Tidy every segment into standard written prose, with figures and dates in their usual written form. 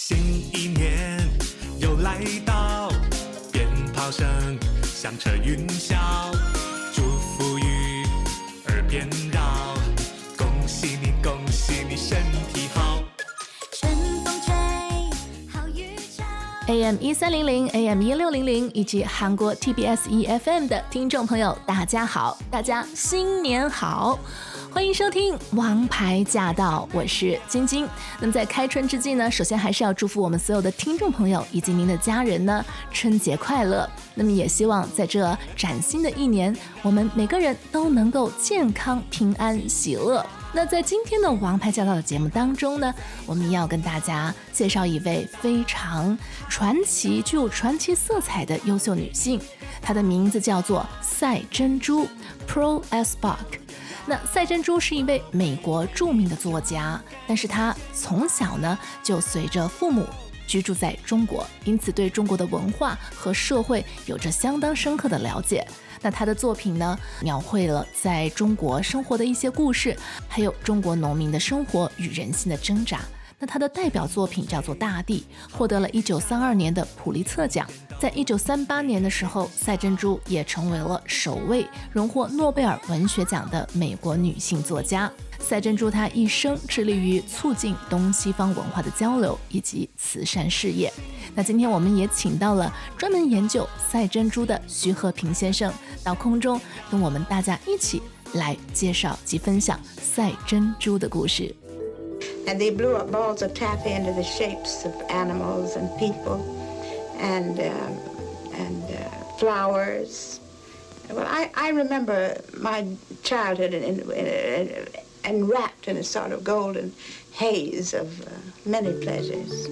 新一年又来到，鞭炮声响彻云霄，祝福语耳边绕，恭喜你恭喜你身体好。 春风吹，好雨照。 AM1300 AM1600 以及韩国 TBS EFM 的听众朋友大家好，大家新年好，欢迎收听王牌驾到，我是晶晶。那么在开春之际呢，首先还是要祝福我们所有的听众朋友以及您的家人呢，春节快乐。那么也希望在这崭新的一年，我们每个人都能够健康、平安、喜乐。那在今天的王牌驾到的节目当中呢，我们要跟大家介绍一位非常传奇、具有传奇色彩的优秀女性，她的名字叫做赛珍珠 Pearl S. Buck。那赛珍珠是一位美国著名的作家，但是她从小呢就随着父母居住在中国，因此对中国的文化和社会有着相当深刻的了解。那她的作品呢，描绘了在中国生活的一些故事，还有中国农民的生活与人性的挣扎。那她的代表作品叫做《大地》，获得了1932年的普利策奖。在1938年的时候，赛珍珠也成为了首位荣获诺贝尔文学奖的美国女性作家。赛珍珠她一生致力于促进东西方文化的交流以及慈善事业。那今天我们也请到了专门研究赛珍珠的徐和平先生到空中跟我们大家一起来介绍及分享赛珍珠的故事。 And they blew up balls of taffy into the shapes of animals and people and flowers. Well, I remember my childhood enwrapped in a sort of golden haze of many pleasures.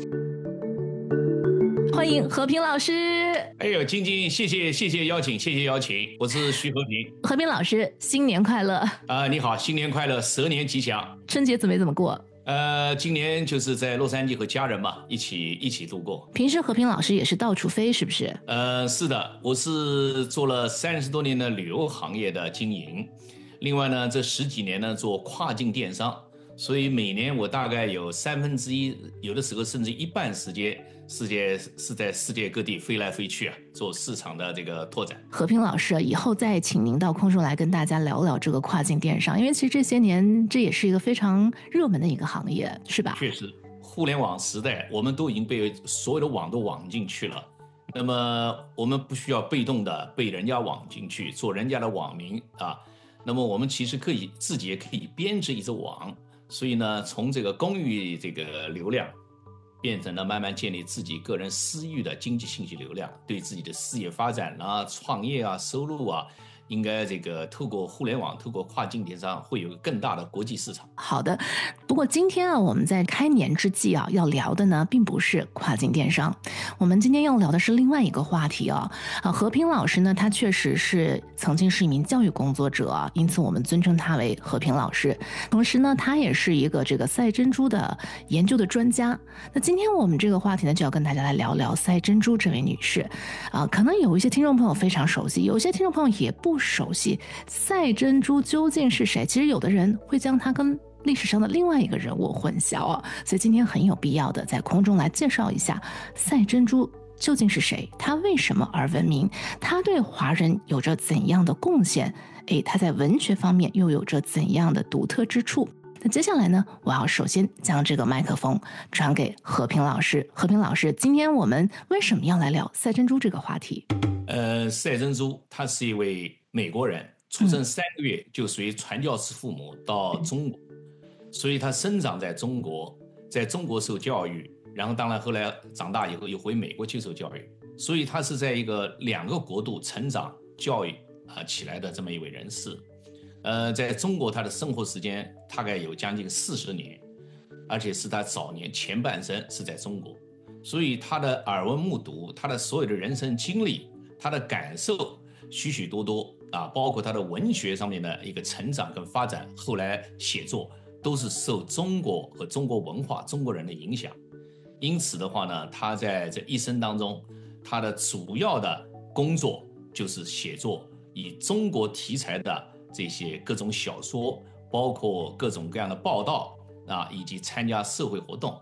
欢迎和平老师。 哎呦，晶晶，谢谢邀请，我是徐和平。 和平老师，新年快乐！ 你好，新年快乐，蛇年吉祥。 春节没怎么过？ 今年就是在洛杉矶和家人嘛，一起度过。 平时和平老师也是到处飞，是不是？ 是的，我是做了30多年的旅游行业的经营，另外呢，这10几年呢做跨境电商，所以每年我大概有1/3，有的时候甚至一半时间是在世界各地飞来飞去做市场的这个拓展。 和平老师，以后再请您到空中来跟大家聊聊这个跨境电商，因为其实这些年这也是一个非常热门的一个行业，是吧？ 确实，互联网时代，我们都已经被所有的网都网进去了。那么我们不需要被动的被人家网进去，做人家的网民啊。那么我们其实自己也可以编织一只网。所以呢，从这个公域这个流量，变成了慢慢建立自己个人私域的经济信息流量，对自己的事业发展啊、创业啊、收入啊，应该这个透过互联网、透过跨境电商，会有更大的国际市场。 好的，不过今天我们在开年之际要聊的呢，并不是跨境电商，我们今天要聊的是另外一个话题和平老师呢，他确实是曾经是一名教育工作者，因此我们尊称他为和平老师。同时呢，他也是一个这个赛珍珠的研究的专家。那今天我们这个话题呢，就要跟大家来聊聊赛珍珠这位女士可能有一些听众朋友非常熟悉，有一些听众朋友也不熟悉赛珍珠究竟是谁。其实有的人会将她跟历史上的另外一个人物混淆所以今天很有必要的在空中来介绍一下赛珍珠究竟是谁，她为什么而闻名，她对华人有着怎样的贡献，她在文学方面又有着怎样的独特之处。那接下来呢，我要首先将这个麦克风传给和平老师。和平老师，今天我们为什么要来聊赛珍珠这个话题？ 赛珍珠她是一位美国人，出生3个月就随传教士父母到中国，所以她生长在中国，在中国受教育，然后当然后来长大以后又回美国接受教育，所以她是在2个国度成长教育起来的这么一位人士。在中国他的生活时间大概有将近40年，而且是他早年前半生是在中国，所以他的耳闻目睹，他的所有的人生经历，他的感受许许多多包括他的文学上面的一个成长跟发展，后来写作都是受中国和中国文化、中国人的影响。因此的话呢，他在这一生当中，他的主要的工作就是写作以中国题材的这些各种小说，包括各种各样的报道以及参加社会活动。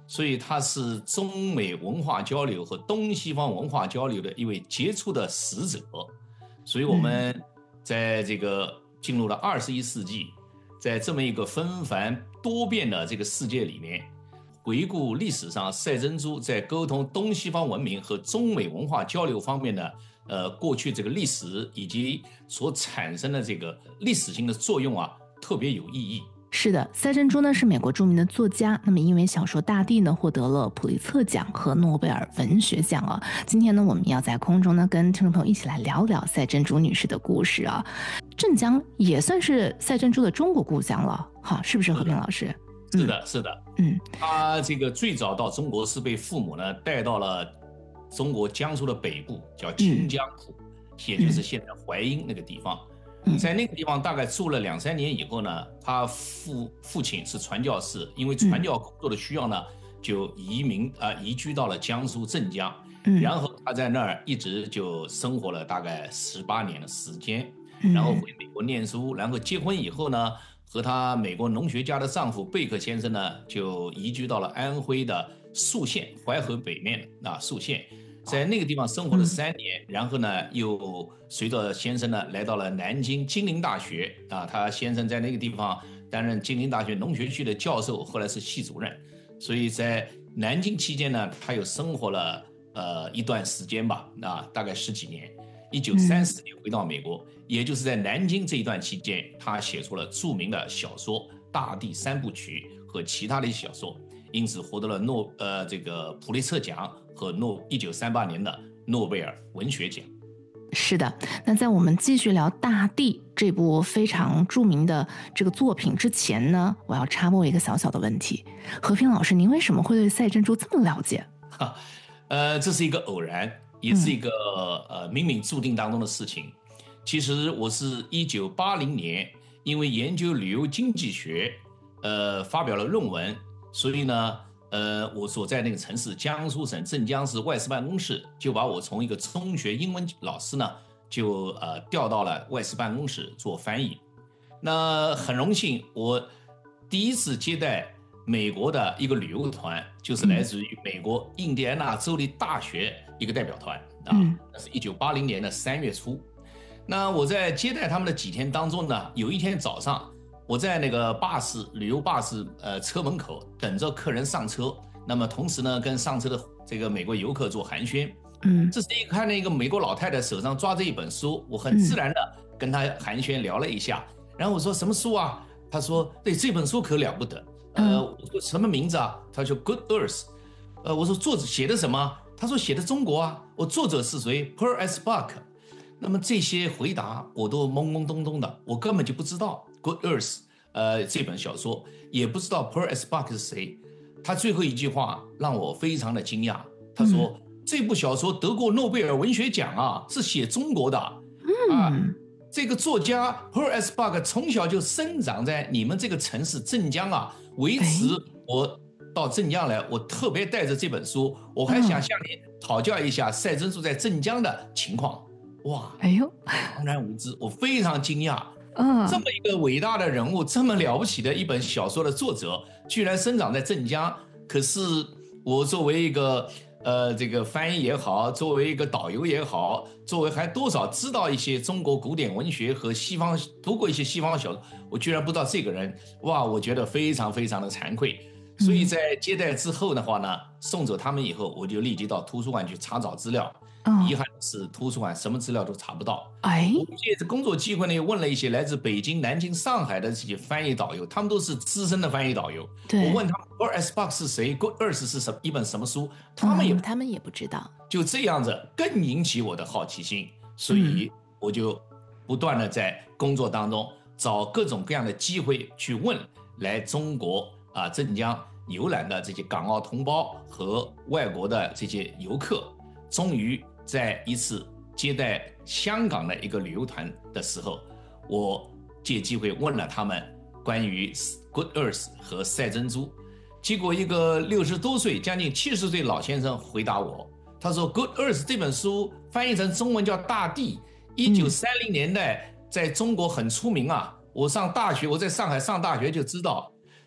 所以他是中美文化交流和东西方文化交流的一位杰出的使者。所以我们在这个进入了21世纪，在这么一个纷繁多变的这个世界里面，回顾历史上赛珍珠在沟通东西方文明和中美文化交流方面的过去这个历史以及所产生的这个历史性的作用啊，特别有意义。 是的，赛珍珠呢是美国著名的作家，那么因为小说《大地》呢获得了普利策奖和诺贝尔文学奖啊。今天呢我们要在空中呢跟听众朋友一起来聊聊赛珍珠女士的故事啊。镇江也算是赛珍珠的中国故乡了，哈，是不是和平老师？ 是的，是的，他这个最早到中国是被父母呢带到了中国江苏的北部，叫清江浦，也就是现在淮阴那个地方。在那个地方大概住了2-3年以后呢，他父亲是传教士，因为传教工作的需要呢，就移居到了江苏镇江，然后他在那儿一直就生活了大概18年的时间，然后回美国念书，然后结婚以后呢，和他美国农学家的丈夫贝克先生呢，就移居到了安徽的宿县，淮河北面宿县。在那个地方生活了3年，然后呢，又随着先生呢来到了南京金陵大学啊。他先生在那个地方担任金陵大学农学系的教授，后来是系主任。所以在南京期间呢，他又生活了一段时间吧，大概10几年。1930年回到美国，也就是在南京这一段期间，他写出了著名的小说《大地3部曲》和其他的一些小说，因此获得了这个普利策奖和1938年的诺贝尔文学奖。 是的，那在我们继续聊《大地》这部非常著名的这个作品之前呢，我要插播一个小小的问题：和平老师，您为什么会对赛珍珠这么了解？ 这是一个偶然，也是一个冥冥注定当中的事情。其实我是1980年因为研究旅游经济学，发表了论文，所以呢。我所在那个城市江苏省镇江市外事办公室就把我从一个中学英文老师呢，就调到了外事办公室做翻译。那很荣幸，我第一次接待美国的一个旅游团，就是来自于美国印第安纳州立大学一个代表团那是1980年的3月初。那我在接待他们的几天当中呢，有一天早上。我在那个旅游巴士车门口等着客人上车，那么同时呢跟上车的这个美国游客做寒暄。这时看见一个美国老太太手上抓着一本书，我很自然的跟她寒暄聊了一下，然后我说什么书啊？她说对，这本书可了不得。我说什么名字啊？她说 Good Earth。我说作者写的什么？她说写的中国啊。我作者是谁 ？Pearl S. Buck。那么这些回答我都懵懵懂懂的，我根本就不知道 Good Earth 这本小说，也不知道 Pearl S. Buck 是谁。他最后一句话让我非常的惊讶，他说这部小说得过诺贝尔文学奖啊，是写中国的这个作家 Pearl S. Buck 从小就生长在你们这个城市镇江啊，为此我到镇江来，我特别带着这本书，我还想向你讨教一下赛珍珠在镇江的情况。哇，哎呦，茫然无知，我非常惊讶。这么一个伟大的人物，这么了不起的一本小说的作者，居然生长在镇江。可是我作为一个这个翻译也好，作为一个导游也好，作为还多少知道一些中国古典文学和西方，读过一些西方小说，我居然不知道这个人。哇，我觉得非常非常的惭愧。所以在接待之后的话呢，送走他们以后，我就立即到图书馆去查找资料。遗憾的是，图书馆什么资料都查不到。我借着工作机会呢，问了一些来自北京、南京、上海的这些翻译导游，他们都是资深的翻译导游。我问他们 Pearl S. Buck 是谁 ，Good Earth 是一本什么书，他们也不知道。就这样子，更引起我的好奇心，所以我就不断的在工作当中找各种各样的机会去问来中国镇江游览的这些港澳同胞和外国的这些游客。终于在一次接待香港的一个旅游团的时候，我借机会问了他们关于 Good Earth 和赛珍珠。结果一个60多岁将近70岁老先生回答我，他说 Good Earth 这本书翻译成中文叫大地，1930年代在中国很出名啊。我在上海上大学就知道，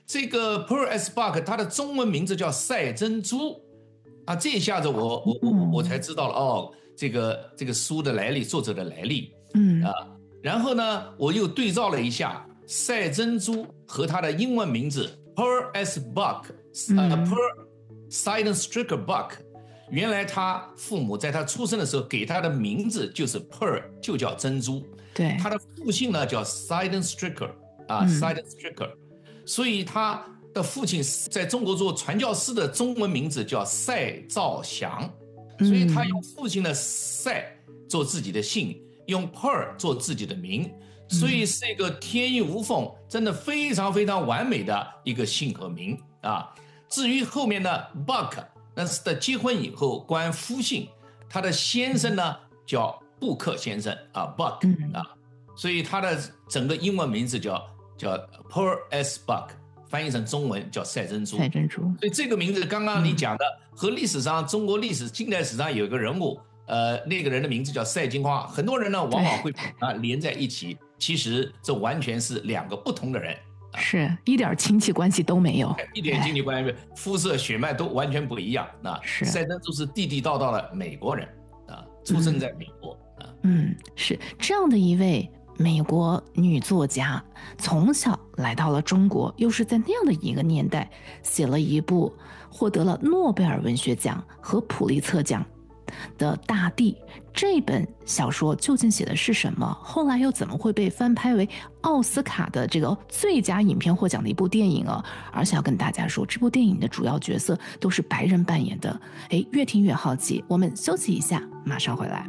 这个 Pearl S. Buck 他的中文名字叫赛珍珠啊，这一下子我才知道了哦，这个书的来历，作者的来历，然后呢，我又对照了一下赛珍珠和他的英文名字 Pearl S. Buck， Pearl Seidenstricker Buck， 原来他父母在他出生的时候给他的名字就是 Pearl， 就叫珍珠。 对， 他的父亲呢叫 Seidenstricker 啊，Seidenstricker， 所以他的父亲在中国做传教士的中文名字叫赛兆祥，所以他用父亲的赛做自己的姓，用 Pearl 做自己的名，所以是一个天衣无缝，真的非常非常完美的一个姓和名啊。至于后面的 Buck， 那是在结婚以后冠夫姓，他的先生呢叫布克先生啊 ，Buck 啊，所以他的整个英文名字叫 Pearl S. Buck， 翻译成中文叫赛珍珠。 赛珍珠。 所以这个名字刚刚你讲的和历史上中国历史近代史上有一个人物，那个人的名字叫赛金花，很多人呢往往会把它连在一起，其实这完全是两个不同的人。 是一点亲戚关系都没有， 一点亲戚关系没有，肤色血脉都完全不一样。 是赛珍珠是地地道道的美国人啊，出生在美国啊。 是这样的一位美国女作家，从小来到了中国，又是在那样的一个年代，写了一部获得了诺贝尔文学奖和普利策奖的《大地》。这本小说究竟写的是什么？后来又怎么会被翻拍为奥斯卡的这个最佳影片获奖的一部电影啊？而且要跟大家说，这部电影的主要角色都是白人扮演的。越听越好奇，我们休息一下，马上回来。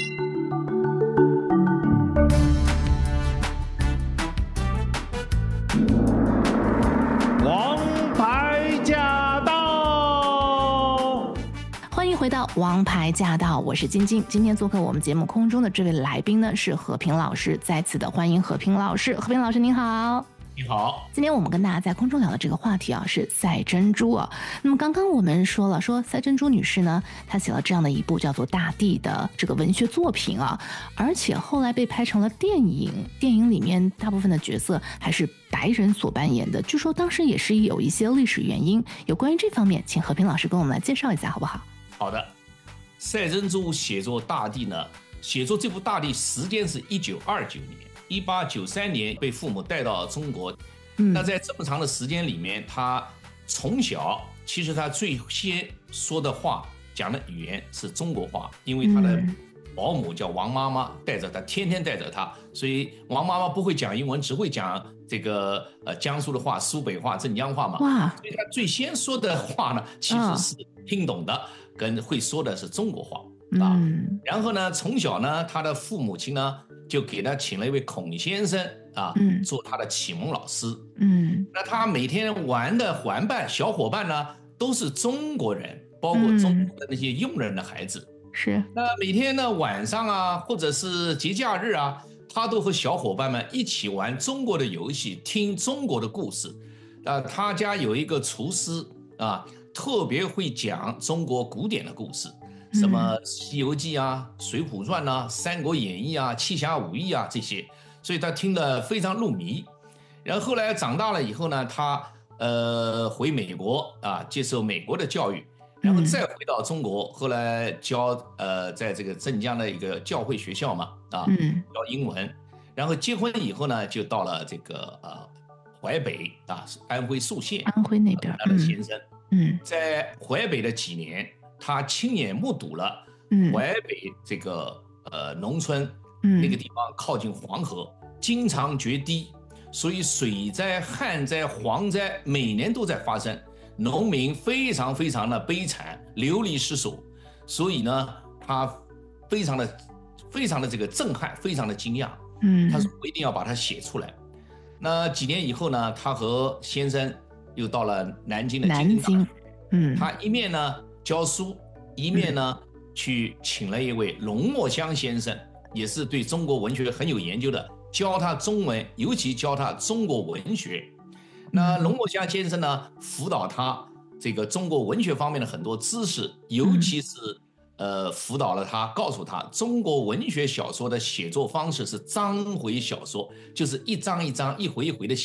王牌驾到！ 欢迎回到王牌驾到，我是晶晶。今天做客我们节目空中的这位来宾呢是和平老师，再次的欢迎和平老师。和平老师您好。 你好， 今天我们跟大家在空中聊的这个话题啊是赛珍珠啊。那么刚刚我们说了，赛珍珠女士呢，她写了这样的一部叫做《大地》的这个文学作品啊，而且后来被拍成了电影，电影里面大部分的角色还是白人所扮演的，据说当时也是有一些历史原因。有关于这方面，请和平老师跟我们来介绍一下好不好？ 好的，赛珍珠写作《大地》呢，写作这部《大地》时间是1929年，1893年被父母带到中国。那在这么长的时间里面，他从小其实他最先说的话、讲的语言是中国话，因为他的保姆叫王妈妈，带着他，天天带着他，所以王妈妈不会讲英文，只会讲这个江苏的话、苏北话、镇江话嘛。 哇！ 所以他最先说的话呢，其实是听懂的，跟会说的是中国话啊。然后呢，从小呢，他的父母亲呢就给他请了一位孔先生啊，做他的启蒙老师。那他每天玩的玩伴小伙伴呢都是中国人，包括中国的那些佣人的孩子。 是。 那每天呢晚上啊，或者是节假日啊，他都和小伙伴们一起玩中国的游戏，听中国的故事。他家有一个厨师啊，特别会讲中国古典的故事，什么《西游记》啊、《水浒传》啊、《三国演义》啊、《七侠五义》啊这些，所以他听得非常入迷。然后后来长大了以后呢，他回美国啊，接受美国的教育，然后再回到中国，后来教在这个镇江的一个教会学校嘛啊，教英文。然后结婚以后呢，就到了这个淮北啊，安徽宿县， 安徽那边， 他的先生，在淮北的几年，他亲眼目睹了淮北这个农村那个地方靠近黄河，经常决堤，所以水灾、旱灾、蝗灾每年都在发生，农民非常非常的悲惨，流离失所，所以呢，他非常的这个震撼，非常的惊讶。他说我一定要把它写出来。那几年以后呢，他和先生又到了南京的京大学，他一面呢教书，一面呢去请了一位龙墨香先生，也是对中国文学很有研究的，教他中文，尤其教他中国文学。那龙墨香先生呢，辅导他这个中国文学方面的很多知识，尤其是辅导了他，告诉他中国文学小说的写作方式是章回小说，就是一章一章、一回一回的写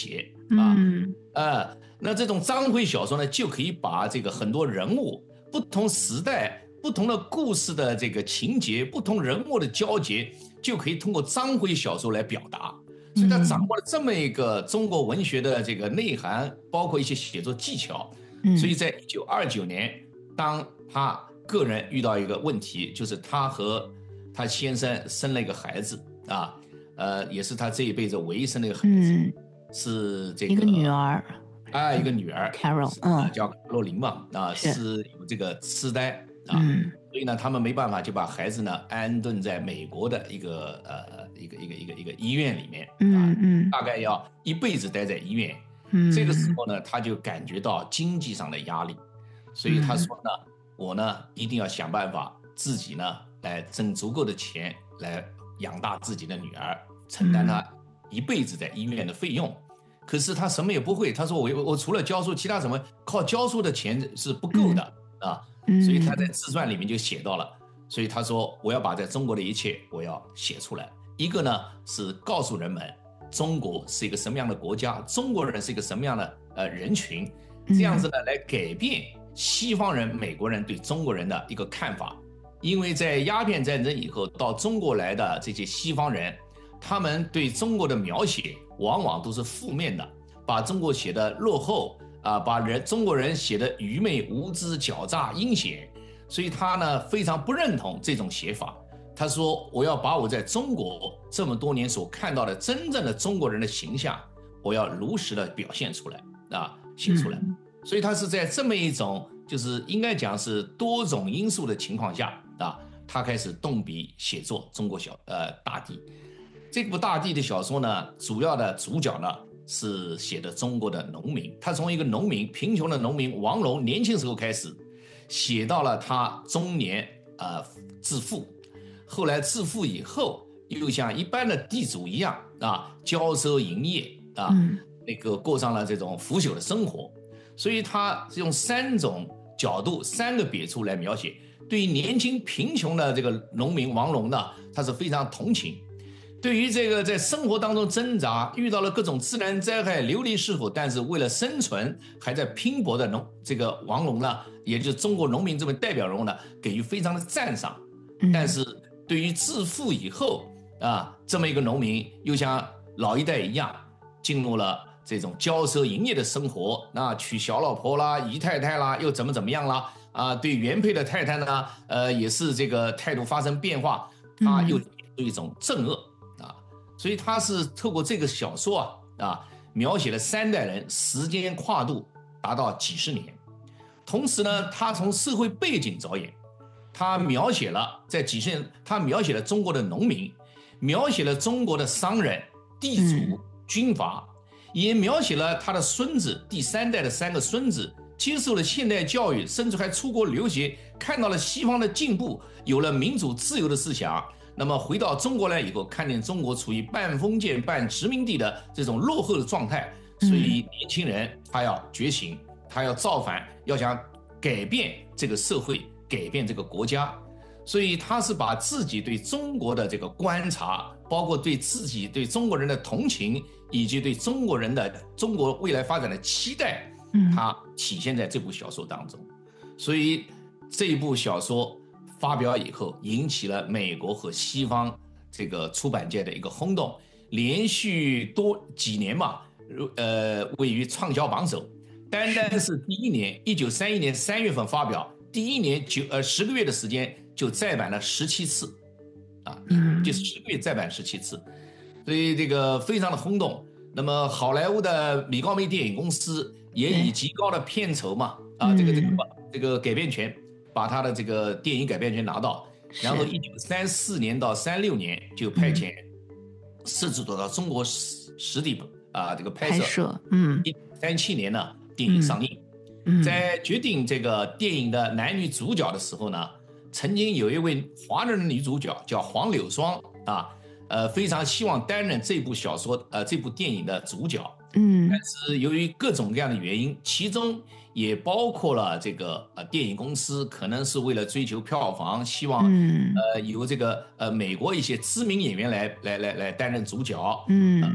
那这种章回小说呢，就可以把这个很多人物、不同时代、不同的故事的这个情节、不同人物的交结，就可以通过章回小说来表达。所以他掌握了这么一个中国文学的这个内涵，包括一些写作技巧。所以在1929年，当他个人遇到一个问题，就是他和他先生生了一个孩子啊，也是他这一辈子唯一生的一个孩子，是这个一个女儿。 一个女儿 Carol， 叫卡洛琳嘛，是有这个痴呆啊，所以呢，他们没办法就把孩子呢安顿在美国的一个医院里面，大概要一辈子待在医院。这个时候呢，他就感觉到经济上的压力，所以他说呢，我呢一定要想办法自己呢来挣足够的钱来养大自己的女儿，承担他一辈子在医院的费用。可是他什么也不会，他说我除了教书，其他什么靠教书的钱是不够的啊，所以他在自传里面就写到了，所以他说我要把在中国的一切我要写出来。一个呢是告诉人们中国是一个什么样的国家，中国人是一个什么样的人群，这样子呢来改变西方人、美国人对中国人的一个看法。因为在鸦片战争以后到中国来的这些西方人，他们对中国的描写往往都是负面的，把中国写的落后啊，把中国人写的愚昧、无知、狡诈、阴险，所以他呢非常不认同这种写法。他说我要把我在中国这么多年所看到的真正的中国人的形象，我要如实的表现出来啊，写出来。所以他是在这么一种就是应该讲是多种因素的情况下啊，他开始动笔写作中国大地。这部大地的小说呢，主要的主角呢是写的中国的农民，他从一个农民，贫穷的农民王龙年轻时候开始，写到了他中年致富，后来致富以后又像一般的地主一样啊，骄奢淫业啊，那个过上了这种腐朽的生活。所以他用3种角度、3个笔触来描写。对于年轻贫穷的这个农民王龙呢，他是非常同情。对于这个在生活当中挣扎，遇到了各种自然灾害、流离失所，但是为了生存还在拼搏的这个王龙呢，也就是中国农民这位代表人物呢，给予非常的赞赏。但是对于致富以后啊，这么一个农民又像老一代一样，进入了这种骄奢淫业的生活，那娶小老婆啦、姨太太啦，又怎么样啦啊？对原配的太太呢，也是这个态度发生变化，他又有一种憎恶。所以他是透过这个小说描写了3代人，时间跨度达到几十年。同时呢，他从社会背景着眼，他描写了在几十年，他描写了中国的农民，描写了中国的商人、地主、军阀，也描写了他的孙子，第3代的3个孙子接受了现代教育，甚至还出国留学，看到了西方的进步，有了民主自由的思想。那么回到中国来以后，看见中国处于半封建半殖民地的这种落后的状态，所以年轻人他要觉醒，他要造反，要想改变这个社会，改变这个国家。所以他是把自己对中国的这个观察，包括对自己对中国人的同情，以及对中国人的中国未来发展的期待，他体现在这部小说当中。所以这一部小说发表以后，引起了美国和西方这个出版界的一个轰动，连续几年嘛，位于畅销榜首。单是第一年，1931年3月份发表，第一年10个月的时间就再版了17次，就是10个月再版17次，所以这个非常的轰动。那么好莱坞的米高梅电影公司也以极高的片酬嘛，这个改编权。把他的这个电影改编权拿到，然后1934年到36年就派遣摄制组到中国实地这个拍摄。1937年呢，电影上映。在决定这个电影的男女主角的时候呢，曾经有一位华人的女主角叫黄柳霜非常希望担任这部小说这部电影的主角。但是由于各种各样的原因，其中也包括了这个电影公司可能是为了追求票房，希望由这个美国一些知名演员来担任主角。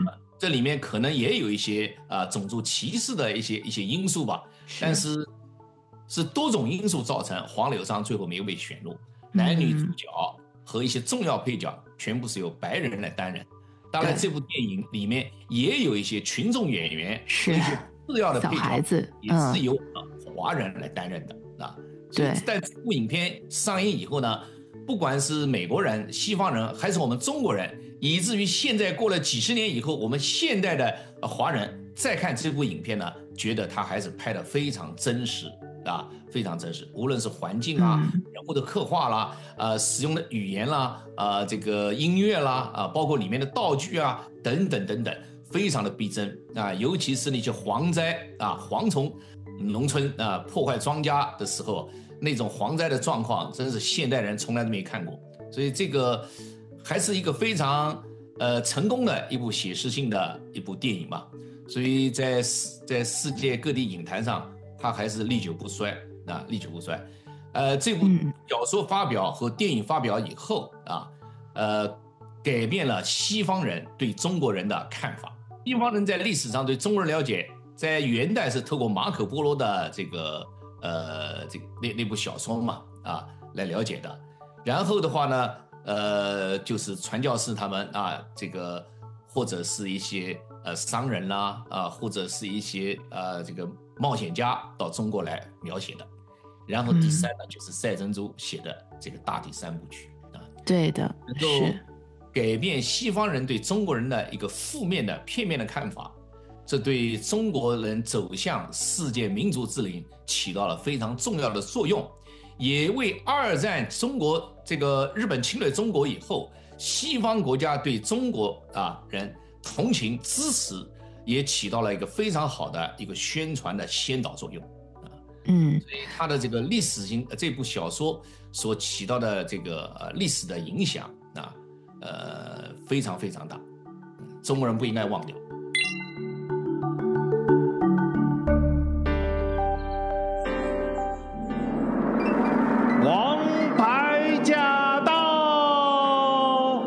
这里面可能也有一些种族歧视的一些因素吧，但是多种因素造成黄柳商最后没有被选入，男女主角和一些重要配角全部是由白人来担任。当然，这部电影里面也有一些群众演员， 是一些次要的配角小孩子， 也是由华人来担任的啊。 对， 但这部影片上映以后呢，不管是美国人、西方人，还是我们中国人，以至于现在过了几十年以后，我们现代的华人再看这部影片呢，觉得它还是拍得非常真实啊，非常真实。无论是环境啊、人物的刻画啦、使用的语言啦、这个音乐啦、包括里面的道具啊，等等等等，非常的逼真啊。尤其是那些蝗灾啊、蝗虫农村破坏庄稼的时候，那种蝗灾的状况，真是现代人从来都没看过。所以这个还是一个非常成功的一部写实性的一部电影嘛。所以在世界各地影坛上，它还是历久不衰啊，历久不衰。这部小说发表和电影发表以后改变了西方人对中国人的看法。西方人在历史上对中国人了解，在元代是透过马可波罗的那部小说嘛来了解的。然后的话呢，就是传教士他们这个或者是一些商人啦或者是一些这个冒险家到中国来描写的。然后第三呢，就是赛珍珠写的这个大地三部曲对的， 能够改变西方人对中国人的一个负面的片面的看法。这对中国人走向世界民族之林起到了非常重要的作用，也为二战中国这个日本侵略中国以后，西方国家对中国人同情支持，也起到了一个非常好的一个宣传的先导作用所以它的这个历史性这部小说所起到的这个历史的影响非常非常大，中国人不应该忘掉。 王牌驾到！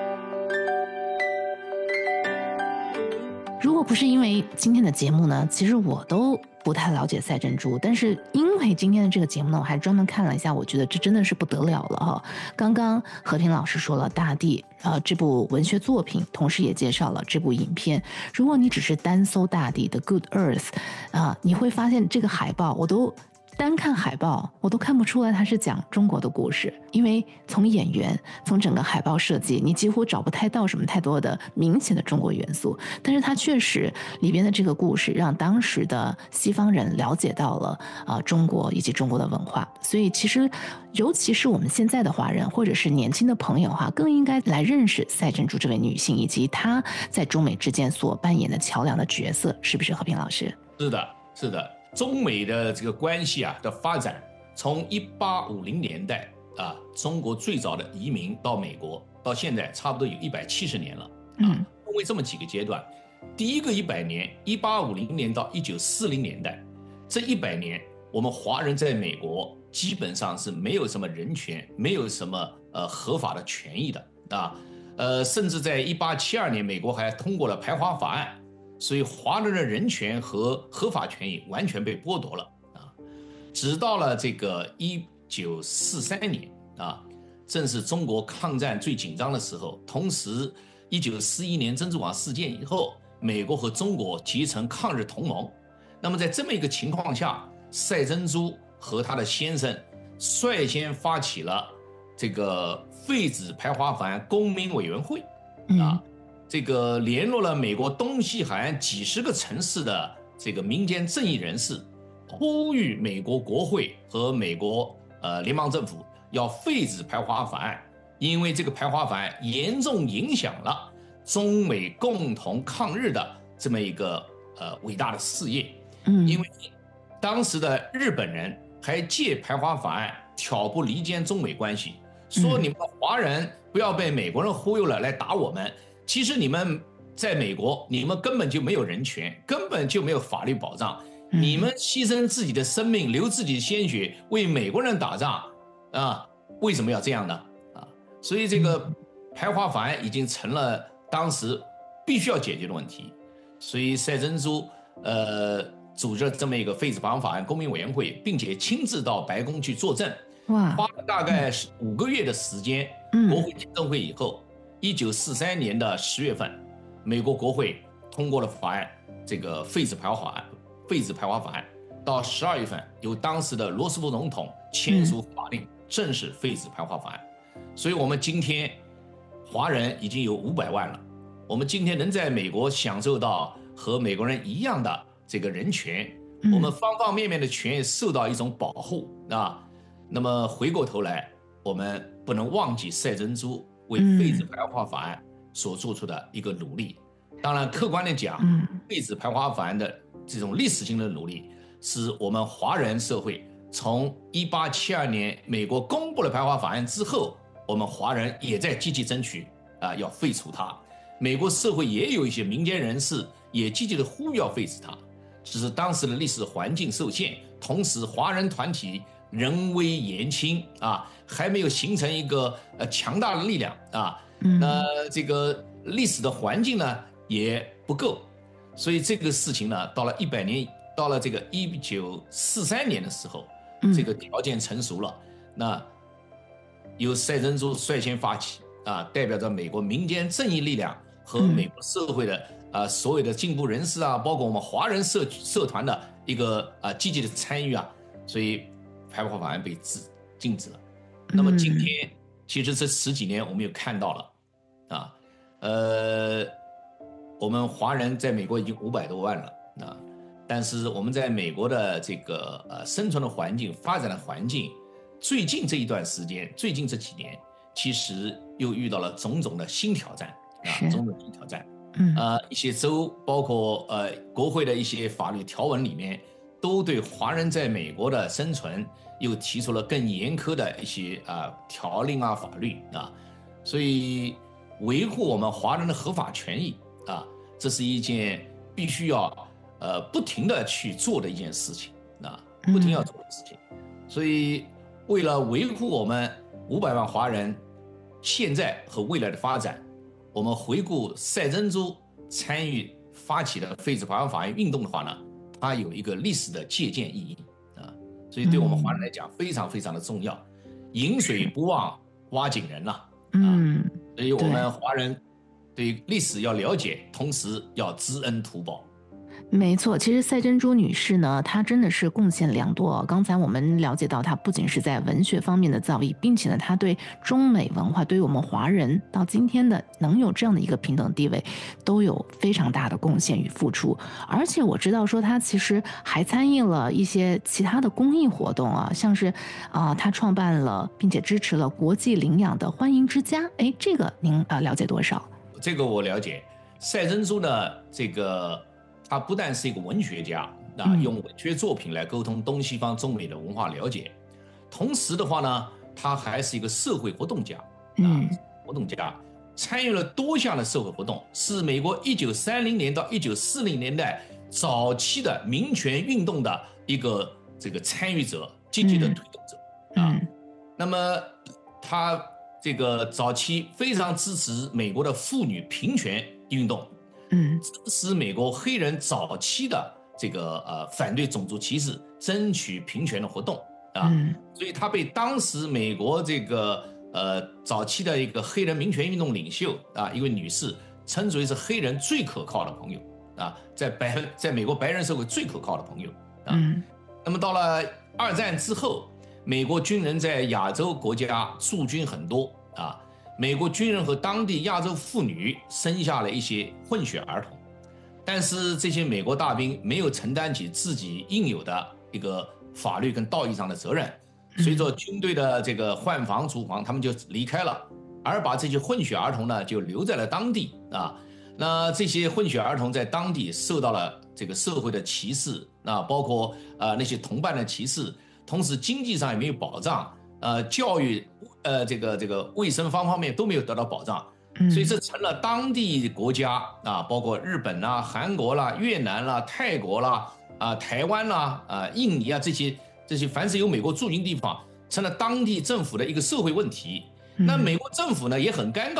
如果不是因为今天的节目呢，其实我都不太了解赛珍珠，但是因为今天的这个节目呢，我还专门看了一下，我觉得这真的是不得了了哈。刚刚和平老师说了大地这部文学作品，同时也介绍了这部影片。如果你只是单搜大地的 Good Earth 你会发现这个海报单看海报我都看不出来它是讲中国的故事，因为从演员从整个海报设计你几乎找不太到什么太多的明显的中国元素，但是它确实里边的这个故事让当时的西方人了解到了中国以及中国的文化。所以其实尤其是我们现在的华人或者是年轻的朋友更应该来认识赛珍珠这位女性以及她在中美之间所扮演的桥梁的角色，是不是和平老师？ 是的，是的。中美的这个关系的发展，从1850年代中国最早的移民到美国，到现在差不多有170年了分为这么几个阶段。第一个100年，1850年到1940年代，这100年我们华人在美国基本上是没有什么人权，没有什么合法的权益的甚至在1872年，美国还通过了排华法案。所以华人的人权和合法权益完全被剥夺了直到了这个1943年正是中国抗战最紧张的时候，同时1941年珍珠港事件以后，美国和中国结成抗日同盟。那么在这么一个情况下，赛珍珠和她的先生率先发起了这个废止排华法案公民委员会这个联络了美国东西海岸几十个城市的这个民间正义人士，呼吁美国国会和美国联邦政府要废止排华法案，因为这个排华法案严重影响了中美共同抗日的这么一个伟大的事业。因为当时的日本人还借排华法案挑拨离间中美关系，说你们华人不要被美国人忽悠了来打我们。其实你们在美国，你们根本就没有人权，根本就没有法律保障。你们牺牲自己的生命，流自己的鲜血，为美国人打仗为什么要这样呢？所以这个排华法案已经成了当时必须要解决的问题。所以赛珍珠组织了这么一个废止排放法案公民委员会，并且亲自到白宫去作证，花了大概5个月的时间。国会听证会以后，1943年的10月份，美国国会通过了法案，这个废止排华法案。到12月份，由当时的罗斯福总统签署法令，正式废止排华法案。所以我们今天华人已经有500万了，我们今天能在美国享受到和美国人一样的这个人权，我们方方面面的权益受到一种保护啊。那么回过头来，我们不能忘记赛珍珠为废止排华法案所做出的一个努力。当然，客观的讲，废止排华法案的这种历史性的努力，是我们华人社会从1872年美国公布了排华法案之后，我们华人也在积极争取要废除它。美国社会也有一些民间人士也积极的呼吁要废止它，只是当时的历史环境受限，同时华人团体人微言轻还没有形成一个强大的力量那这个历史的环境呢也不够，所以这个事情呢，到了100年，到了这个1943年的时候，这个条件成熟了，那由赛珍珠率先发起代表着美国民间正义力量和美国社会的所有的进步人士包括我们华人社团的一个积极的参与所以排华法案被禁止了。那么今天其实这10几年我们又看到了我们华人在美国已经500多万了但是我们在美国的这个生存的环境、发展的环境，最近这一段时间，最近这几年，其实又遇到了种种的新挑战种种新挑战。一些州，包括国会的一些法律条文里面，都对华人在美国的生存又提出了更严苛的一些条令法律所以维护我们华人的合法权益这是一件必须要不停的去做的一件事情不停要做的事情。所以为了维护我们500万华人现在和未来的发展，我们回顾赛珍珠参与发起的废止排华法案运动的话呢，它有一个历史的借鉴意义所以对我们华人来讲非常非常的重要。饮水不忘挖井人所以我们华人对历史要了解，同时要知恩图报。 没错，其实赛珍珠女士呢，她真的是贡献良多。刚才我们了解到，她不仅是在文学方面的造诣，并且呢，她对中美文化，对于我们华人到今天的能有这样的一个平等地位，都有非常大的贡献与付出。而且我知道说，她其实还参与了一些其他的公益活动像是她创办了并且支持了国际领养的欢迎之家。这个您了解多少？ 这个我了解。赛珍珠呢，这个他不但是一个文学家用文学作品来沟通东西方中美的文化了解，同时的话呢，他还是一个社会活动家参与了多项的社会活动，是美国1930年到1940年代早期的民权运动的一个这个参与者、积极的推动者那么他这个早期非常支持美国的妇女平权运动支持美国黑人早期的这个反对种族歧视、争取平权的活动所以他被当时美国这个早期的一个黑人民权运动领袖一位女士称之为是黑人最可靠的朋友在美国白人社会最可靠的朋友那么到了2战之后，美国军人在亚洲国家驻军很多美国军人和当地亚洲妇女生下了一些混血儿童，但是这些美国大兵没有承担起自己应有的一个法律跟道义上的责任，随着军队的这个换防除防，他们就离开了，而把这些混血儿童呢就留在了当地那这些混血儿童在当地受到了这个社会的歧视包括那些同伴的歧视，同时经济上也没有保障教育这个卫生方方面都没有得到保障所以这成了当地国家包括日本韩国越南泰国台湾印尼这些凡是有美国驻军地方，成了当地政府的一个社会问题那美国政府呢也很尴尬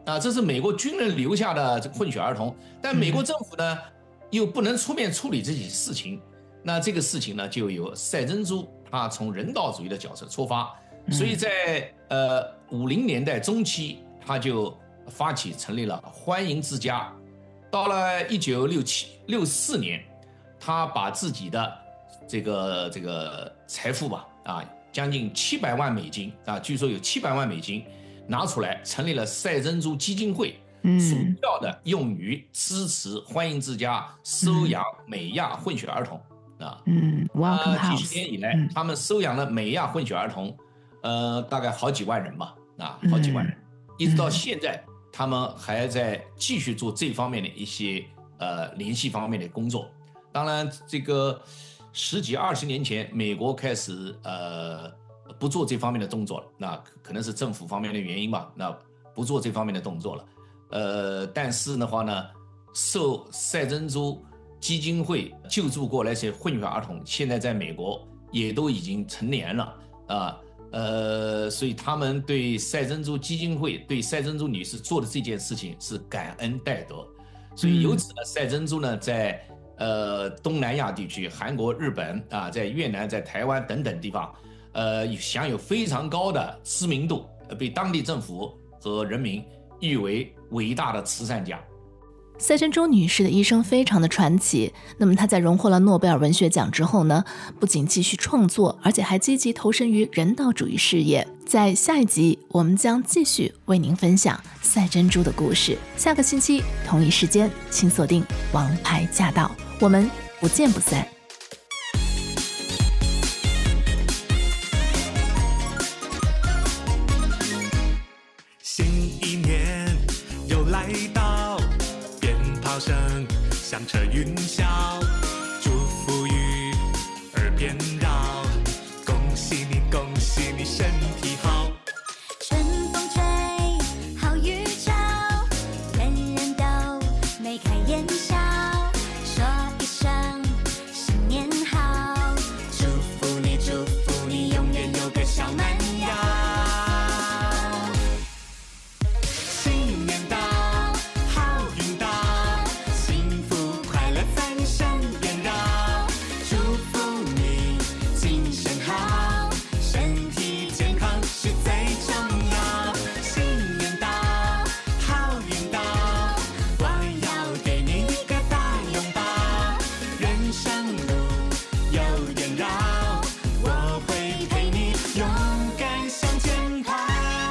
啊，这是美国军人留下的这个混血儿童，但美国政府呢又不能出面处理这些事情，那这个事情呢就由赛珍珠他从人道主义的角色出发，所以在50年代中期他就发起成立了欢迎之家，到了1964年，他把自己的这个财富吧将近700万美金据说有700万美金拿出来成立了赛珍珠基金会，主要的用于支持欢迎之家收养美亚混血儿童几十年以来，他们收养了美亚混血儿童，大概好几万人吧，好几万人，一直到现在，他们还在继续做这方面的一些联系方面的工作。当然，这个10几20年前，美国开始不做这方面的动作了，那可能是政府方面的原因吧，那不做这方面的动作了。但是的话呢，受赛珍珠基金会救助过来些混血儿童，现在在美国也都已经成年了所以他们对赛珍珠基金会对赛珍珠女士做的这件事情是感恩戴德，所以由此呢，赛珍珠呢在东南亚地区，韩国、日本在越南、在台湾等等地方，享有非常高的知名度，被当地政府和人民誉为伟大的慈善家。 赛珍珠女士的一生非常的传奇，那么她在荣获了诺贝尔文学奖之后呢，不仅继续创作，而且还积极投身于人道主义事业。在下一集，我们将继续为您分享赛珍珠的故事。下个星期同一时间，请锁定《王牌驾到》，我们不见不散。 新一年又来到，鞭炮声响彻云霄，祝福语耳边绕，恭喜你恭喜你身体好。 春风吹，好预兆，人人都眉开眼笑，说一声新年好， 祝福你祝福你永远有个小蛮腰。新年到，好运到，幸福快乐在你身边绕，祝福你精神好，身体健康是最重要。新年到，好运到，我要给你一个大拥抱，人生路有点绕，我会陪你勇敢向前跑。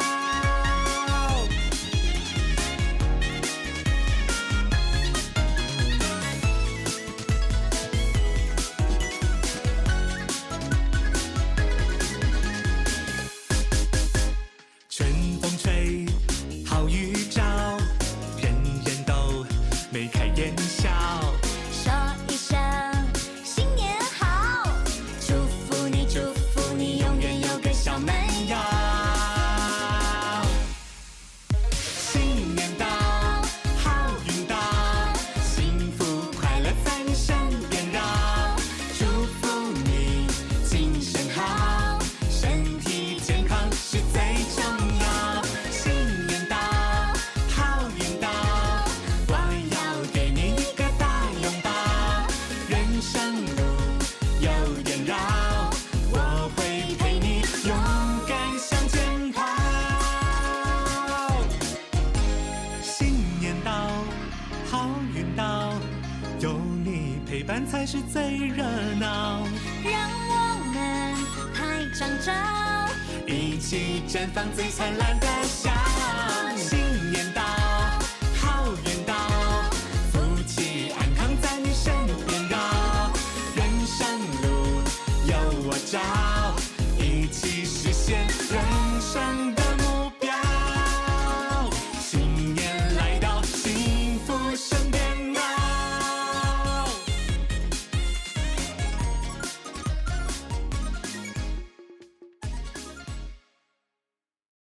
春风吹，好预兆，人人都眉开眼笑。 说一声新年好，祝福你祝福你永远有个小蛮腰。 新年到，好运到，幸福快乐在你身边绕，祝福你精神好，身体健康是最重要。新年到，好运到，我要给你一个大拥抱，人生路有点绕，我会陪你勇敢向前跑。新年到，好运到，有你陪伴才是最热闹， 让我们拍张照， 一起绽放最灿烂的笑。新年到，好运到，福气安康在你身边绕，人生路有我照。